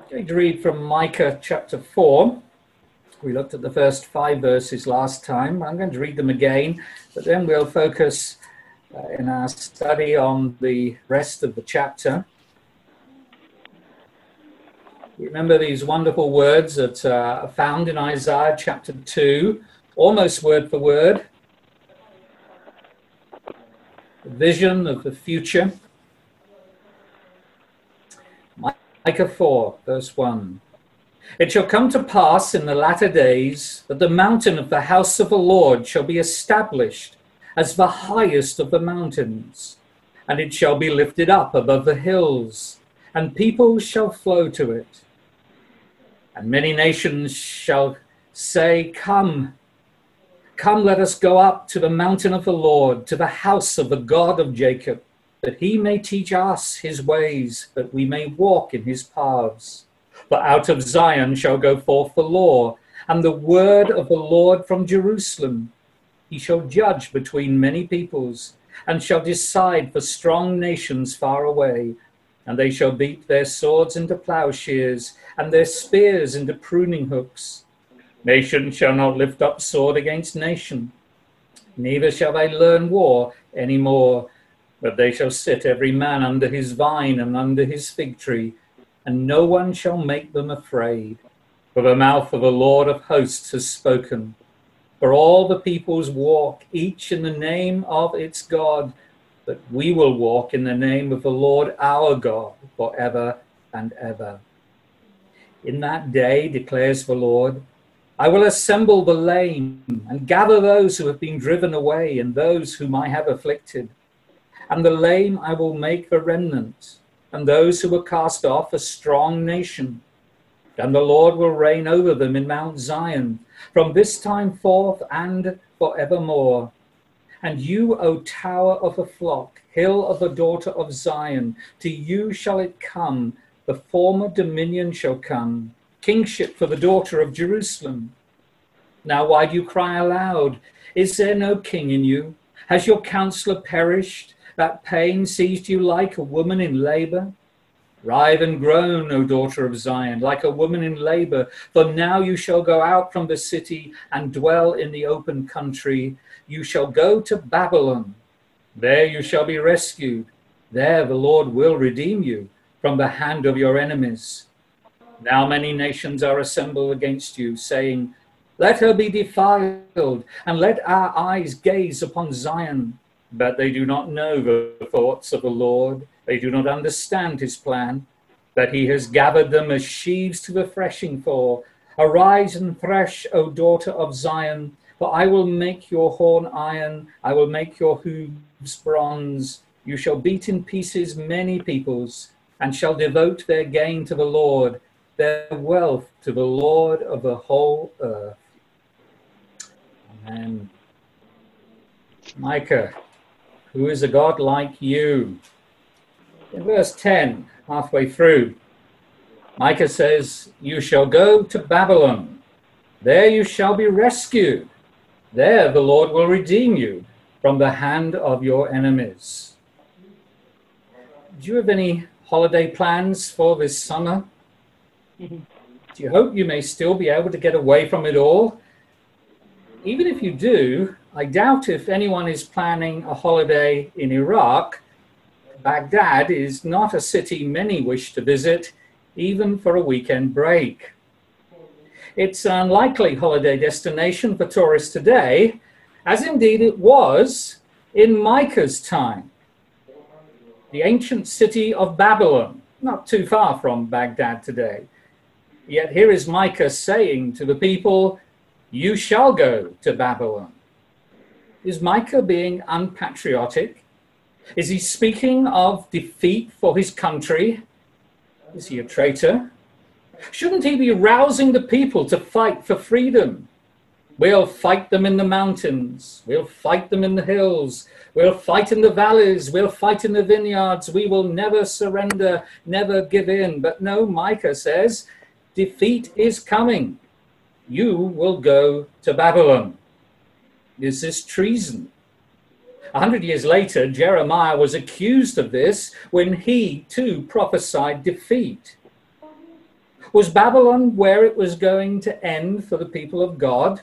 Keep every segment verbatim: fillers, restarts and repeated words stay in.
I'm going to read from Micah chapter four. We looked at the first five verses last time. I'm going to read them again, but then we'll focus uh, in our study on the rest of the chapter. Remember these wonderful words that uh, are found in Isaiah chapter two, almost word for word. The vision of the future. Micah four, verse one. It shall come to pass in the latter days that the mountain of the house of the Lord shall be established as the highest of the mountains, and it shall be lifted up above the hills, and people shall flow to it. And many nations shall say, Come, come, let us go up to the mountain of the Lord, to the house of the God of Jacob, that he may teach us his ways, that we may walk in his paths. For out of Zion shall go forth the law, and the word of the Lord from Jerusalem. He shall judge between many peoples, and shall decide for strong nations far away. And they shall beat their swords into plowshares, and their spears into pruning hooks. Nation shall not lift up sword against nation, neither shall they learn war any more. But they shall sit every man under his vine and under his fig tree, and no one shall make them afraid. For the mouth of the Lord of hosts has spoken. For all the peoples walk, each in the name of its God, but we will walk in the name of the Lord our God forever and ever. In that day, declares the Lord, I will assemble the lame and gather those who have been driven away and those whom I have afflicted. And the lame I will make the remnant, and those who were cast off a strong nation. And the Lord will reign over them in Mount Zion, from this time forth and forevermore. And you, O tower of a flock, hill of the daughter of Zion, to you shall it come, the former dominion shall come, kingship for the daughter of Jerusalem. Now why do you cry aloud? Is there no king in you? Has your counselor perished? That pain seized you like a woman in labor? Writhe and groan, O daughter of Zion, like a woman in labor. For now you shall go out from the city and dwell in the open country. You shall go to Babylon. There you shall be rescued. There the Lord will redeem you from the hand of your enemies. Now many nations are assembled against you, saying, Let her be defiled, and let our eyes gaze upon Zion. But they do not know the thoughts of the Lord. They do not understand his plan, that he has gathered them as sheaves to the threshing floor. Arise and thresh, O daughter of Zion, for I will make your horn iron, I will make your hooves bronze. You shall beat in pieces many peoples, and shall devote their gain to the Lord, their wealth to the Lord of the whole earth. Amen. Micah, who is a God like you? In verse ten, halfway through, Micah says, You shall go to Babylon. There you shall be rescued. There the Lord will redeem you from the hand of your enemies. Do you have any holiday plans for this summer? Do you hope you may still be able to get away from it all? Even if you do, I doubt if anyone is planning a holiday in Iraq. Baghdad is not a city many wish to visit, even for a weekend break. It's an unlikely holiday destination for tourists today, as indeed it was in Micah's time. The ancient city of Babylon, not too far from Baghdad today. Yet here is Micah saying to the people, You shall go to Babylon. Is Micah being unpatriotic? Is he speaking of defeat for his country? Is he a traitor? Shouldn't he be rousing the people to fight for freedom? We'll fight them in the mountains. We'll fight them in the hills. We'll fight in the valleys. We'll fight in the vineyards. We will never surrender, never give in. But no, Micah says, defeat is coming. You will go to Babylon. Is this treason? A hundred years later, Jeremiah was accused of this when he too prophesied defeat. Was Babylon where it was going to end for the people of God?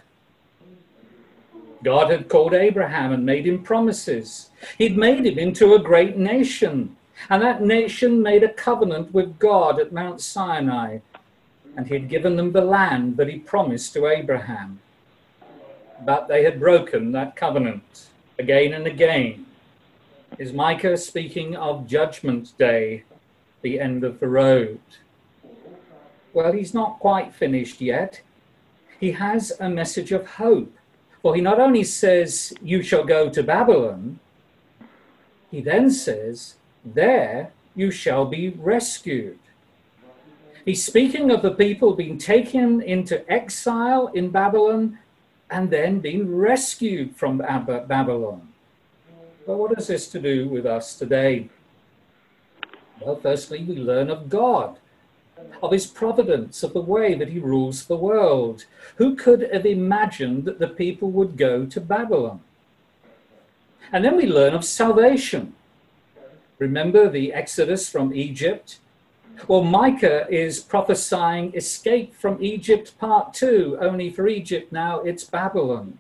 God had called Abraham and made him promises. He'd made him into a great nation, and that nation made a covenant with God at Mount Sinai, and he'd given them the land that he promised to Abraham. But they had broken that covenant again and again. Is Micah speaking of Judgment Day, the end of the road? Well, he's not quite finished yet. He has a message of hope. For he not only says, you shall go to Babylon, he then says, there you shall be rescued. He's speaking of the people being taken into exile in Babylon and then being rescued from Babylon. But what has this to do with us today? Well, firstly, we learn of God, of his providence, of the way that he rules the world. Who could have imagined that the people would go to Babylon? And then we learn of salvation. Remember the Exodus from Egypt? Well, Micah is prophesying escape from Egypt part two, only for Egypt now it's Babylon.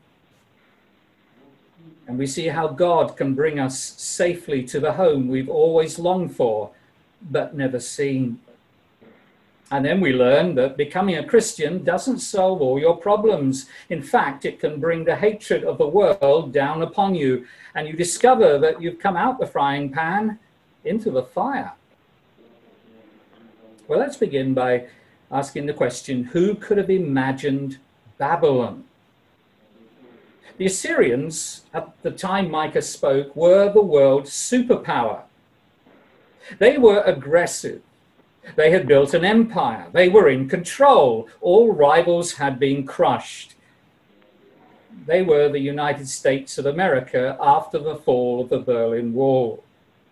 And we see how God can bring us safely to the home we've always longed for, but never seen. And then we learn that becoming a Christian doesn't solve all your problems. In fact, it can bring the hatred of the world down upon you, and you discover that you've come out the frying pan into the fire. Well, let's begin by asking the question, who could have imagined Babylon? The Assyrians, at the time Micah spoke, were the world's superpower. They were aggressive. They had built an empire. They were in control. All rivals had been crushed. They were the United States of America after the fall of the Berlin Wall.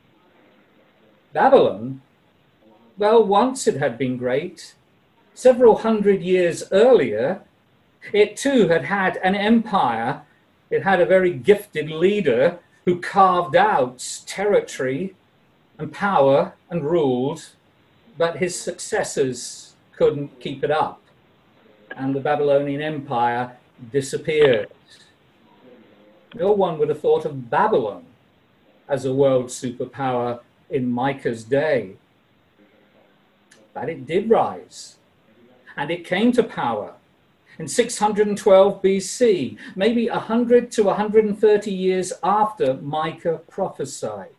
Babylon, well, once it had been great. Several hundred years earlier, it too had had an empire. It had a very gifted leader who carved out territory and power and ruled, but his successors couldn't keep it up, and the Babylonian Empire disappeared. No one would have thought of Babylon as a world superpower in Micah's day, but it did rise, and it came to power in six hundred twelve B C, maybe one hundred to one hundred thirty years after Micah prophesied.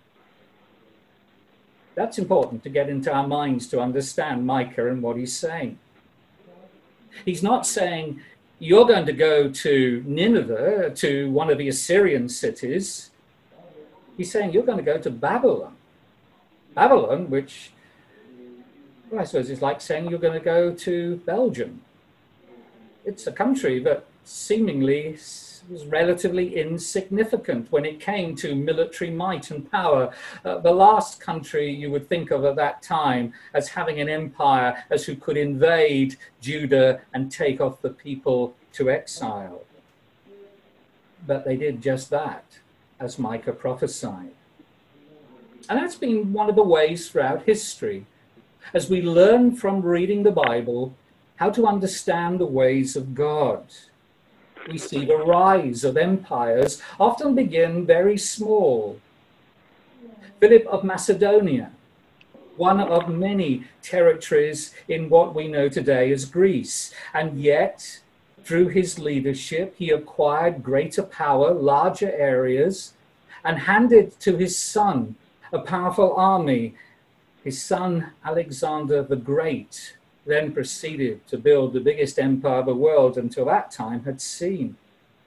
That's important to get into our minds to understand Micah and what he's saying. He's not saying, you're going to go to Nineveh, to one of the Assyrian cities. He's saying, you're going to go to Babylon. Babylon, which, well, I suppose it's like saying you're going to go to Belgium. It's a country that seemingly was relatively insignificant when it came to military might and power. Uh, the last country you would think of at that time as having an empire, as who could invade Judah and take off the people to exile. But they did just that, as Micah prophesied. And that's been one of the ways throughout history, as we learn from reading the Bible how to understand the ways of God. We see the rise of empires often begin very small. Philip of Macedonia, one of many territories in what we know today as Greece, and yet through his leadership he acquired greater power, larger areas, and handed to his son a powerful army. His son Alexander the Great then proceeded to build the biggest empire the world until that time had seen.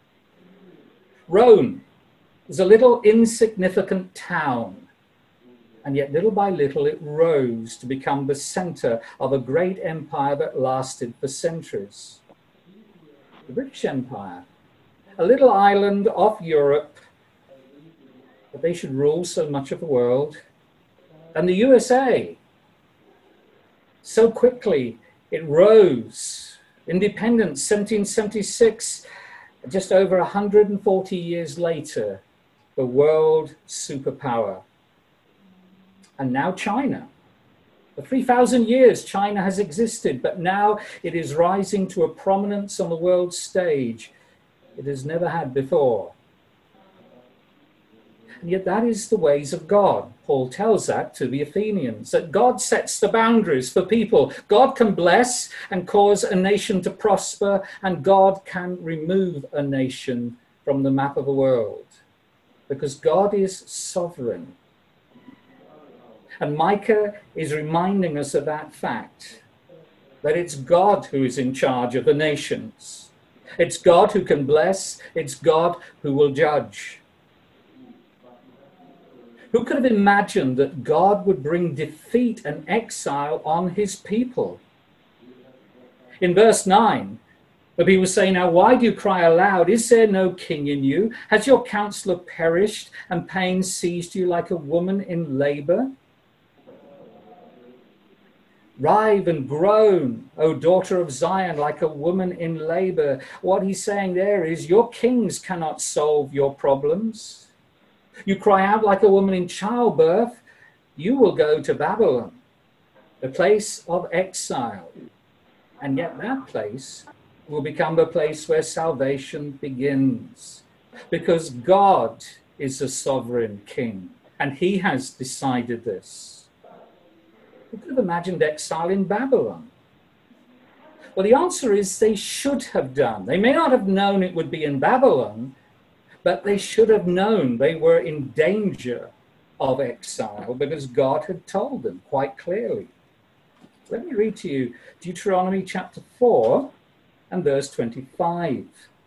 Rome was a little insignificant town, and yet little by little it rose to become the center of a great empire that lasted for centuries. The British Empire, a little island off Europe, but they should rule so much of the world. And the U S A, so quickly it rose. Independence, seventeen seventy-six, just over one hundred forty years later, the world superpower. And now China, For three thousand years, China has existed, but now it is rising to a prominence on the world stage it has never had before. And yet that is the ways of God. Paul tells that to the Athenians, that God sets the boundaries for people. God can bless and cause a nation to prosper, and God can remove a nation from the map of the world, because God is sovereign. And Micah is reminding us of that fact, that it's God who is in charge of the nations. It's God who can bless. It's God who will judge. Who could have imagined that God would bring defeat and exile on his people? In verse nine, the people say, now why do you cry aloud? Is there no king in you? Has your counselor perished and pain seized you like a woman in labor? Writhe and groan, O daughter of Zion, like a woman in labor. What he's saying there is, your kings cannot solve your problems. You cry out like a woman in childbirth, you will go to Babylon, the place of exile. And yet that place will become the place where salvation begins, because God is a sovereign king, and he has decided this. Who could have imagined exile in Babylon? Well, the answer is they should have done. They may not have known it would be in Babylon, but they should have known they were in danger of exile, because God had told them quite clearly. Let me read to you Deuteronomy chapter four and verse twenty-five.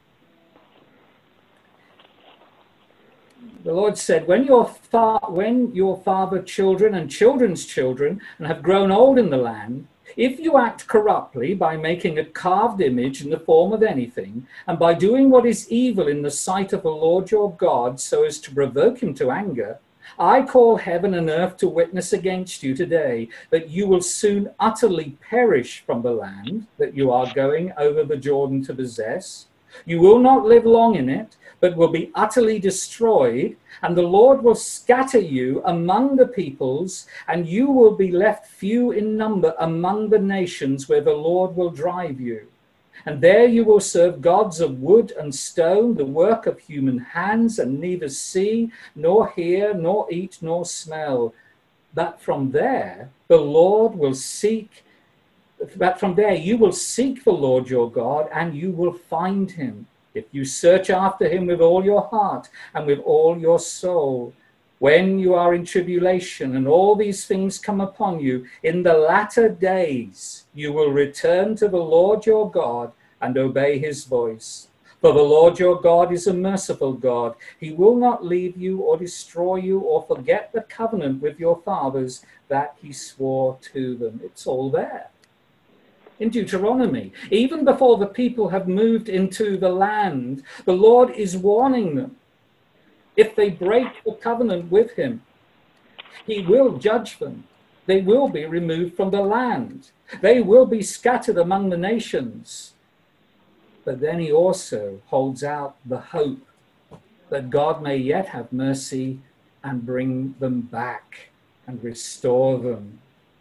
The Lord said, when your, fa- when your father children and children's children and have grown old in the land, if you act corruptly by making a carved image in the form of anything, and by doing what is evil in the sight of the Lord your God, so as to provoke him to anger, I call heaven and earth to witness against you today that you will soon utterly perish from the land that you are going over the Jordan to possess. You will not live long in it, but will be utterly destroyed, and the Lord will scatter you among the peoples, and you will be left few in number among the nations where the Lord will drive you. And there you will serve gods of wood and stone, the work of human hands, and neither see, nor hear, nor eat, nor smell. But from there the Lord will seek, but from there you will seek the Lord your God, and you will find him, if you search after him with all your heart and with all your soul. When you are in tribulation and all these things come upon you, in the latter days you will return to the Lord your God and obey his voice. For the Lord your God is a merciful God. He will not leave you or destroy you or forget the covenant with your fathers that he swore to them. It's all there in Deuteronomy. Even before the people have moved into the land, the Lord is warning them. If they break the covenant with him, he will judge them. They will be removed from the land. They will be scattered among the nations. But then he also holds out the hope that God may yet have mercy and bring them back and restore them.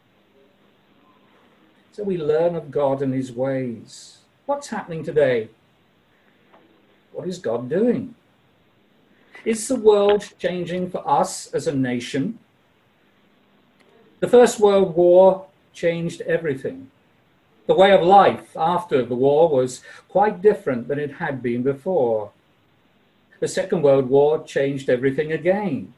So we learn of God and his ways. What's happening today? What is God doing? Is the world changing for us as a nation? The First World War changed everything. The way of life after the war was quite different than it had been before. The Second World War changed everything again.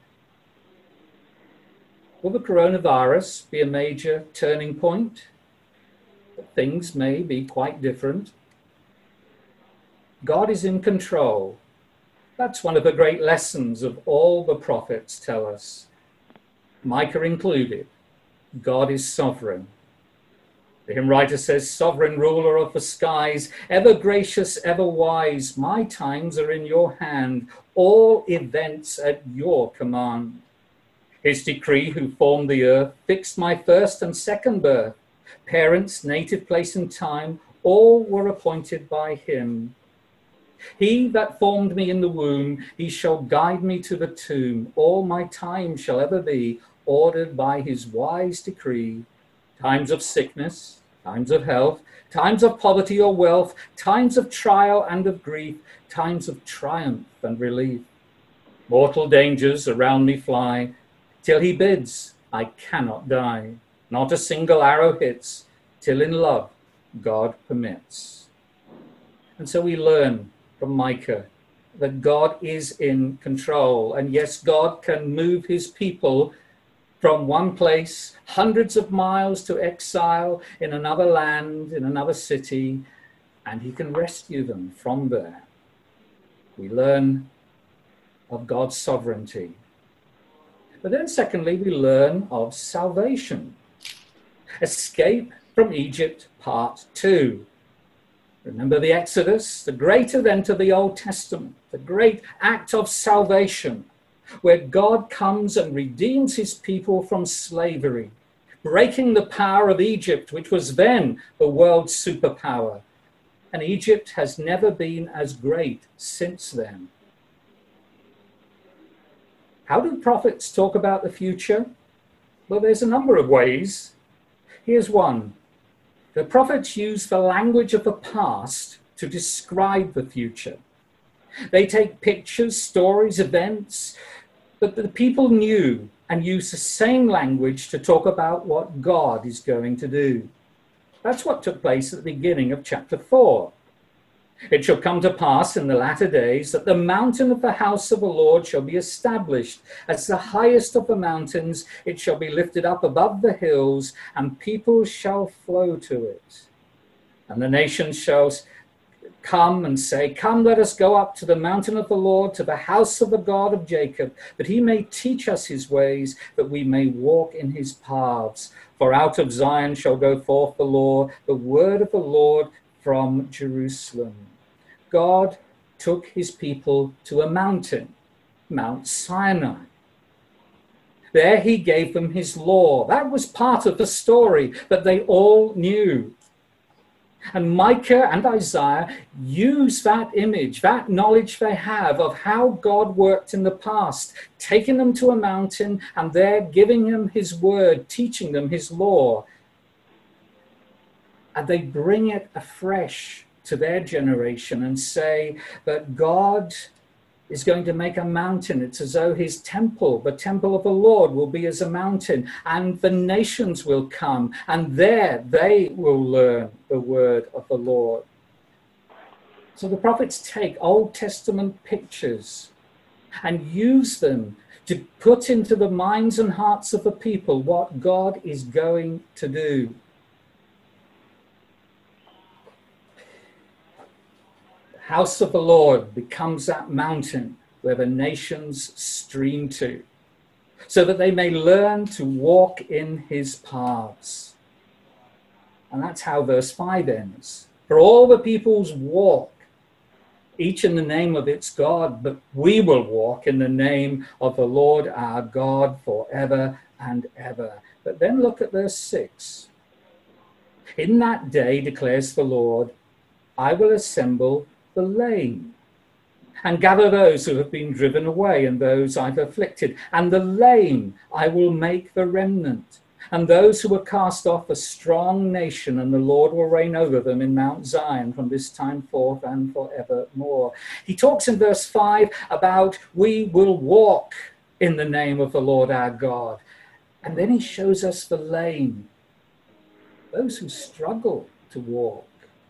Will the coronavirus be a major turning point? Things may be quite different. God is in control. That's one of the great lessons of all the prophets tell us, Micah included. God is sovereign. The hymn writer says, sovereign ruler of the skies, ever gracious, ever wise, my times are in your hand, all events at your command. His decree who formed the earth fixed my first and second birth. Parents, native place and time, all were appointed by him. He that formed me in the womb, he shall guide me to the tomb. All my time shall ever be ordered by his wise decree. times of sickness, times of health, times of poverty or wealth, times of trial and of grief, times of triumph and relief. Mortal dangers around me fly, till he bids, I cannot die. Not a single arrow hits, till in love God permits. And so we learn from Micah that God is in control. And yes, God can move his people from one place, hundreds of miles to exile in another land, in another city, and he can rescue them from there. We learn of God's sovereignty. But then secondly, we learn of salvation. Escape from Egypt, part two. Remember the Exodus, the great event of the Old Testament, the great act of salvation, where God comes and redeems his people from slavery, breaking the power of Egypt, which was then the world's superpower. And Egypt has never been as great since then. How do prophets talk about the future? Well, there's a number of ways. Here's one. The prophets use the language of the past to describe the future. They take pictures, stories, events that the people knew and use the same language to talk about what God is going to do. That's what took place at the beginning of chapter four. It shall come to pass in the latter days that the mountain of the house of the Lord shall be established as the highest of the mountains. It shall be lifted up above the hills, and people shall flow to it. And the nations shall come and say, come, let us go up to the mountain of the Lord, to the house of the God of Jacob, that he may teach us his ways, that we may walk in his paths. For out of Zion shall go forth the law, the word of the Lord from Jerusalem. God took his people to a mountain, Mount Sinai. There he gave them his law. That was part of the story that they all knew. And Micah and Isaiah use that image, that knowledge they have of how God worked in the past, taking them to a mountain and there giving them his word, teaching them his law. And they bring it afresh to their generation and say that God is going to make a mountain. It's as though his temple, the temple of the Lord, will be as a mountain, and the nations will come, and there they will learn the word of the Lord. So the prophets take Old Testament pictures and use them to put into the minds and hearts of the people what God is going to do. House of the Lord becomes that mountain where the nations stream to, so that they may learn to walk in his paths. And that's how verse five ends. For all the peoples walk, each in the name of its God, but we will walk in the name of the Lord our God forever and ever. But then look at verse six. In that day, declares the Lord, I will assemble the lame, and gather those who have been driven away, and those I've afflicted. And the lame I will make the remnant, and those who were cast off a strong nation, and the Lord will reign over them in Mount Zion from this time forth and forevermore. He talks in verse five about we will walk in the name of the Lord our God. And then he shows us the lame, those who struggle to walk.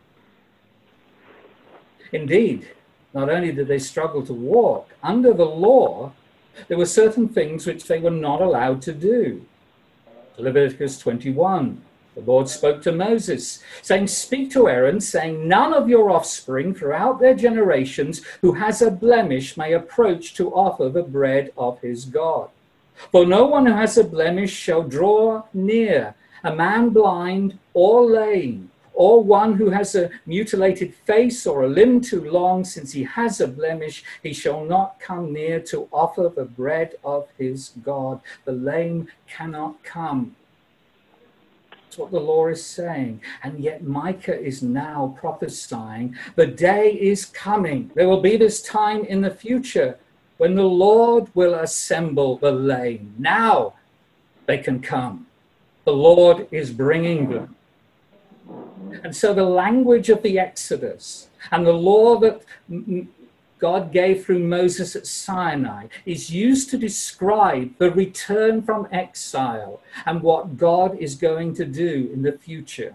Indeed, not only did they struggle to walk, under the law, there were certain things which they were not allowed to do. Leviticus twenty-one, the Lord spoke to Moses, saying, speak to Aaron, saying, none of your offspring throughout their generations who has a blemish may approach to offer the bread of his God. For no one who has a blemish shall draw near, a man blind or lame, or one who has a mutilated face or a limb too long, since he has a blemish, he shall not come near to offer the bread of his God. The lame cannot come. That's what the law is saying. And yet Micah is now prophesying the day is coming. There will be this time in the future when the Lord will assemble the lame. Now they can come. The Lord is bringing them. And so the language of the Exodus and the law that God gave through Moses at Sinai is used to describe the return from exile and what God is going to do in the future.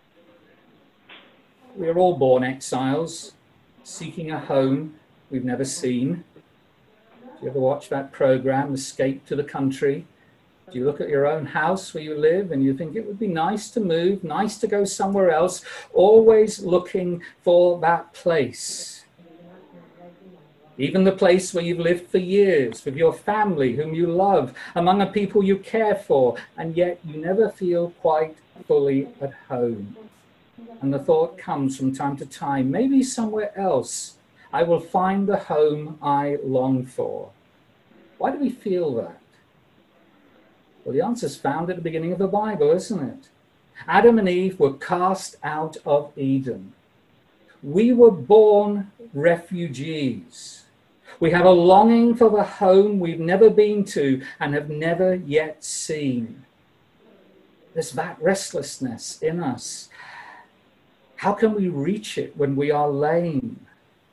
We are all born exiles, seeking a home we've never seen. Do you ever watch that program, Escape to the Country? Do you look at your own house where you live and you think it would be nice to move, nice to go somewhere else, always looking for that place? Even the place where you've lived for years, with your family whom you love, among the people you care for, and yet you never feel quite fully at home. And the thought comes from time to time, maybe somewhere else I will find the home I long for. Why do we feel that? Well, the answer's found at the beginning of the Bible, isn't it? Adam and Eve were cast out of Eden. We were born refugees. We have a longing for the home we've never been to and have never yet seen. There's that restlessness in us. How can we reach it when we are lame?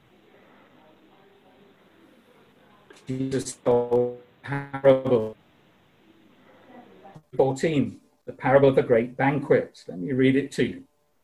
Jesus told a parable. fourteen, the parable of the great banquet. Let me read it to you.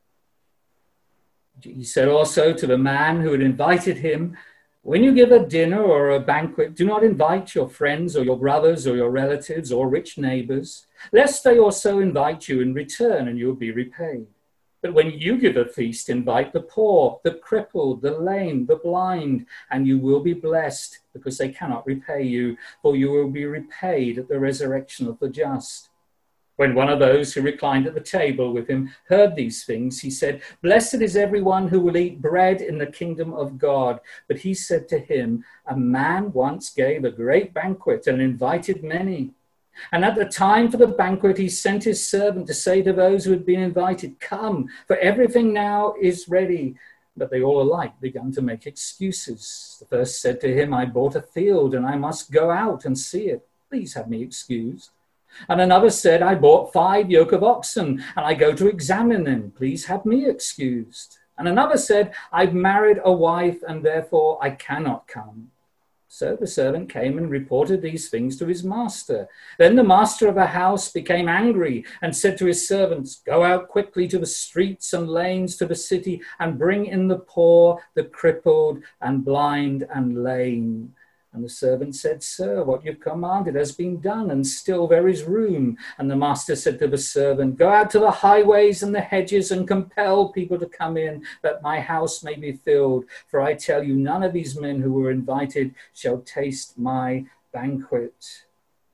He said also to the man who had invited him, when you give a dinner or a banquet, do not invite your friends or your brothers or your relatives or rich neighbors, lest they also invite you in return and you will be repaid. But when you give a feast, invite the poor, the crippled, the lame, the blind, and you will be blessed because they cannot repay you, for you will be repaid at the resurrection of the just. When one of those who reclined at the table with him heard these things, he said, blessed is everyone who will eat bread in the kingdom of God. But he said to him, a man once gave a great banquet and invited many. And at the time for the banquet, he sent his servant to say to those who had been invited, come, for everything now is ready. But they all alike began to make excuses. The first said to him, I bought a field and I must go out and see it. Please have me excused. And another said, I bought five yoke of oxen and I go to examine them. Please have me excused. And another said, I've married a wife and therefore I cannot come. So the servant came and reported these things to his master. Then the master of the house became angry and said to his servants, go out quickly to the streets and lanes to the city and bring in the poor, the crippled and blind and lame. And the servant said, sir, what you've commanded has been done, and still there is room. And the master said to the servant, go out to the highways and the hedges and compel people to come in, that my house may be filled. For I tell you, none of these men who were invited shall taste my banquet.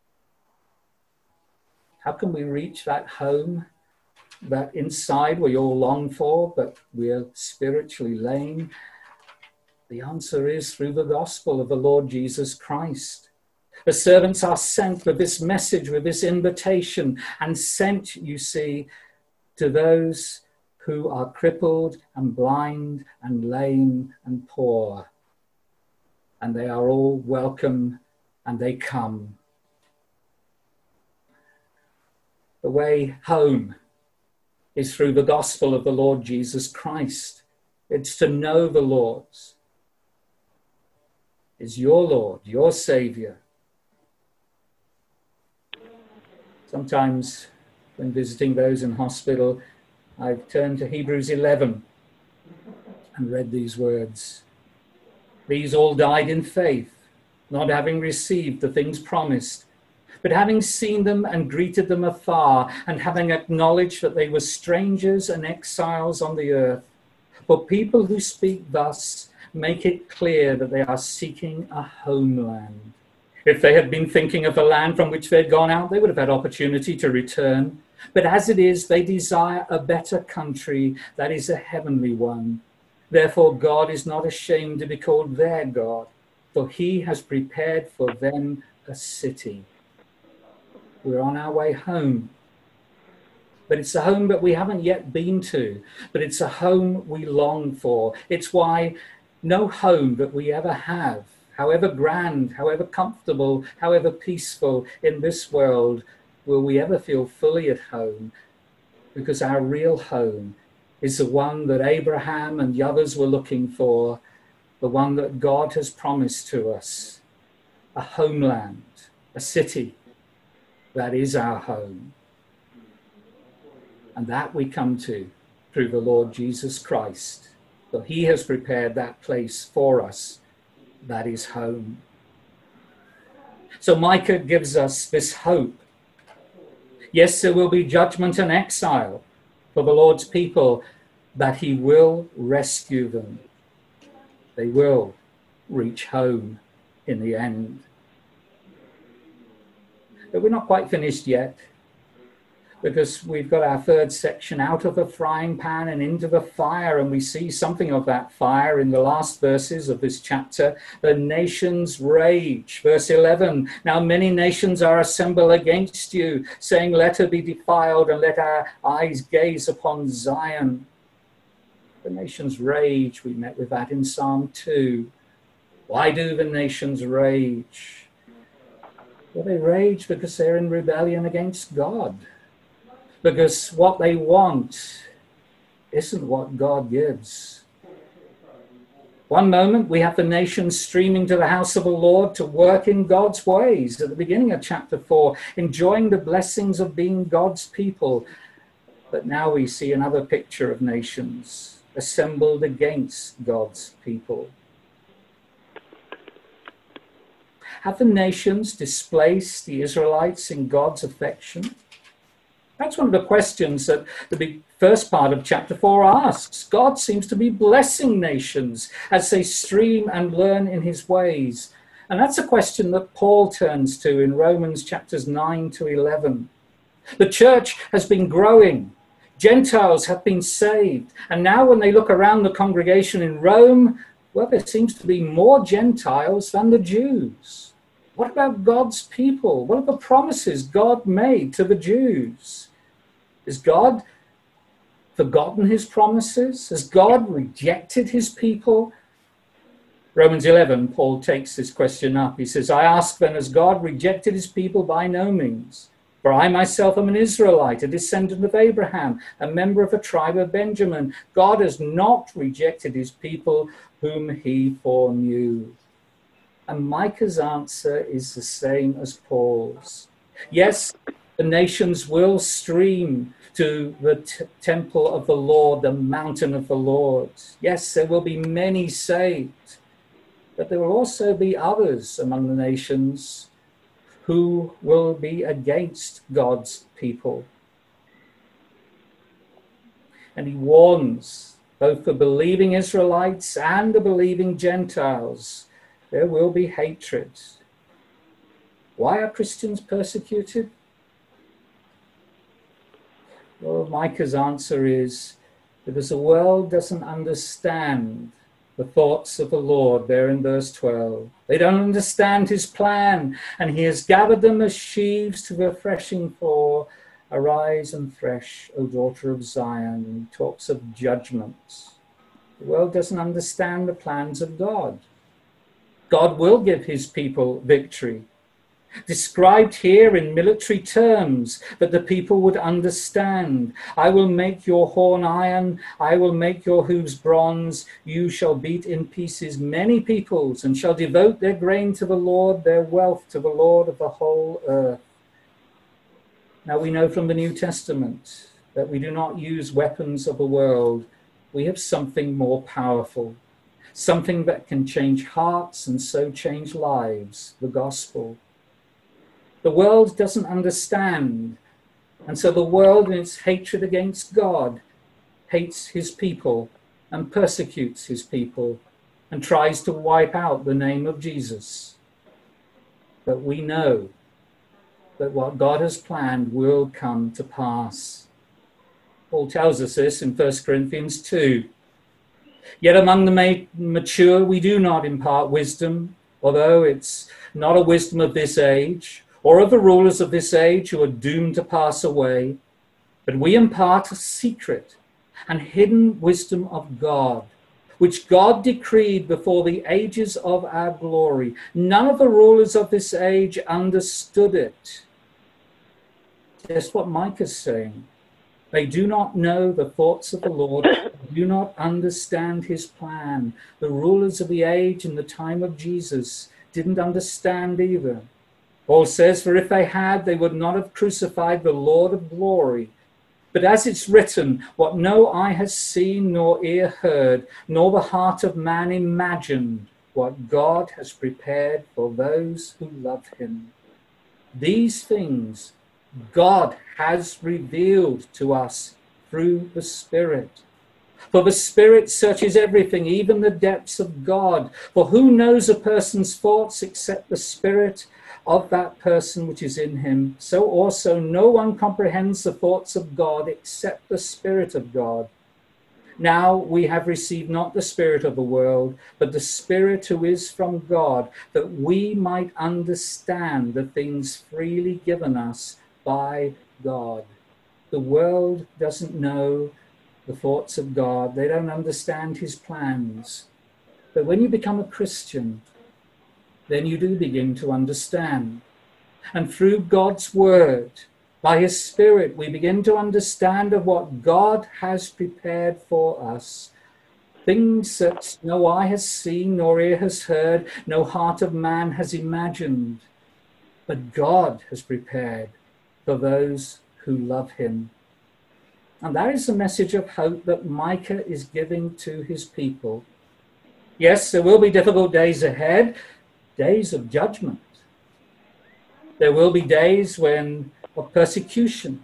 How can we reach that home, that inside we all long for, but we're spiritually lame? The answer is through the gospel of the Lord Jesus Christ. The servants are sent with this message, with this invitation, and sent, you see, to those who are crippled and blind and lame and poor. And they are all welcome and they come. The way home is through the gospel of the Lord Jesus Christ. It's to know the Lord is your Lord, your Savior. Sometimes when visiting those in hospital, I've turned to Hebrews eleven and read these words. These all died in faith, not having received the things promised, but having seen them and greeted them afar, and having acknowledged that they were strangers and exiles on the earth. For people who speak thus make it clear that they are seeking a homeland. If they had been thinking of the land from which they had gone out, they would have had opportunity to return. But as it is, they desire a better country, that is a heavenly one. Therefore, God is not ashamed to be called their God, for he has prepared for them a city. We're on our way home. But it's a home that we haven't yet been to, but it's a home we long for. It's why no home that we ever have, however grand, however comfortable, however peaceful in this world, will we ever feel fully at home, because our real home is the one that Abraham and the others were looking for, the one that God has promised to us, a homeland, a city that is our home. And that we come to through the Lord Jesus Christ. For he has prepared that place for us that is home. So Micah gives us this hope. Yes, there will be judgment and exile for the Lord's people, but he will rescue them. They will reach home in the end. But we're not quite finished yet, because we've got our third section, out of the frying pan and into the fire, and we see something of that fire in the last verses of this chapter. The nations rage. Verse eleven, now many nations are assembled against you, saying, let her be defiled, and let our eyes gaze upon Zion. The nations rage. We met with that in Psalm two. Why do the nations rage? Well, they rage because they're in rebellion against God. Because what they want isn't what God gives. One moment we have the nations streaming to the house of the Lord to work in God's ways at the beginning of chapter four, enjoying the blessings of being God's people. But now we see another picture of nations assembled against God's people. Have the nations displaced the Israelites in God's affection? That's one of the questions that the first part of chapter four asks. God seems to be blessing nations as they stream and learn in his ways. And that's a question that Paul turns to in Romans chapters nine to eleven. The church has been growing. Gentiles have been saved. And now when they look around the congregation in Rome, well, there seems to be more Gentiles than the Jews. What about God's people? What are the promises God made to the Jews? Has God forgotten his promises? Has God rejected his people? Romans eleven, Paul takes this question up. He says, I ask then, has God rejected his people? By no means. For I myself am an Israelite, a descendant of Abraham, a member of the tribe of Benjamin. God has not rejected his people whom he foreknew. And Micah's answer is the same as Paul's. Yes, the nations will stream to the t- temple of the Lord, the mountain of the Lord. Yes, there will be many saved, but there will also be others among the nations who will be against God's people. And he warns both the believing Israelites and the believing Gentiles, there will be hatred. Why are Christians persecuted? Well, Micah's answer is because the world doesn't understand the thoughts of the Lord there in verse twelve. They don't understand his plan, and he has gathered them as sheaves to the threshing floor. Arise and thresh, O daughter of Zion. He talks of judgments. The world doesn't understand the plans of God. God will give his people victory. Described here in military terms that the people would understand. I will make your horn iron, I will make your hooves bronze, you shall beat in pieces many peoples, and shall devote their grain to the Lord, their wealth to the Lord of the whole earth. Now we know from the New Testament that we do not use weapons of the world. We have something more powerful, something that can change hearts and so change lives, the gospel. The world doesn't understand, and so the world in its hatred against God hates his people and persecutes his people and tries to wipe out the name of Jesus. But we know that what God has planned will come to pass. Paul tells us this in First Corinthians two. Yet among the mature we do not impart wisdom, although it's not a wisdom of this age, or of the rulers of this age who are doomed to pass away, but we impart a secret and hidden wisdom of God, which God decreed before the ages of our glory. None of the rulers of this age understood it. Just what Micah's saying. They do not know the thoughts of the Lord, do not understand his plan. The rulers of the age in the time of Jesus didn't understand either. Paul says, for if they had, they would not have crucified the Lord of glory. But as it's written, what no eye has seen, nor ear heard, nor the heart of man imagined, what God has prepared for those who love him. These things God has revealed to us through the Spirit. For the Spirit searches everything, even the depths of God. For who knows a person's thoughts except the Spirit of that person which is in him? So also no one comprehends the thoughts of God except the Spirit of God. Now we have received not the spirit of the world, but the Spirit who is from God, that we might understand the things freely given us by God. The world doesn't know the thoughts of God. They don't understand his plans. But when you become a Christian, then you do begin to understand. And through God's word, by his Spirit, we begin to understand of what God has prepared for us. Things that no eye has seen, nor ear has heard, no heart of man has imagined. But God has prepared for those who love him. And that is the message of hope that Micah is giving to his people. Yes, there will be difficult days ahead, days of judgment. There will be days when of persecution.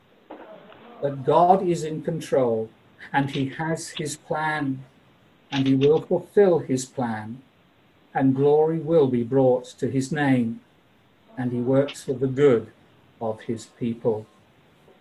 But God is in control, and he has his plan, and he will fulfill his plan, and glory will be brought to his name, and he works for the good of his people.